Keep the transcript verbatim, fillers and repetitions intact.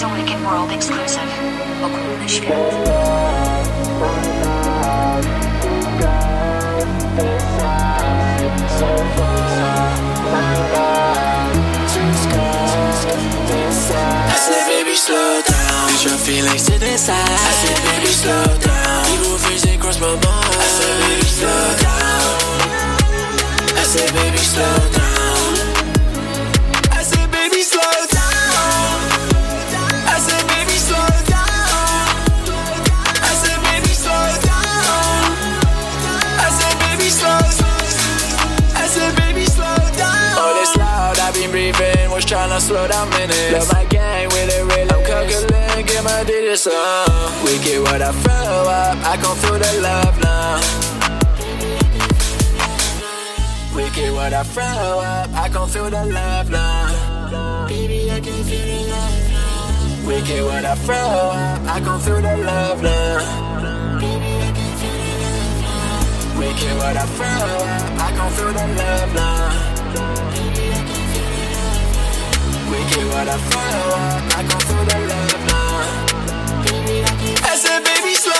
is a Wicked World exclusive. Okulny świat. I said, baby, slow down. Put your feelings to the side. I said, baby, slow down. Evil vision cross my mind. I said, baby, slow down. I said, baby, slow down. I said, baby, slow down. I said, baby, slow down. I said, baby, slow down. I said, baby, slow down. I said, baby, slow down. Oh, this loud, I've been breathing. Was tryna slow down minutes. Love my gang with it really. I'm calculating, get my digits up. We get what I throw up. I can feel the love now. We get what I throw up. I can feel the love now. Baby, I can feel the love now. We get what I throw up. I can feel the love now. Baby, I can feel the love now. We get what I throw up. I can feel the love now. We get what I throw up, I can feel the love now. I said, baby, slow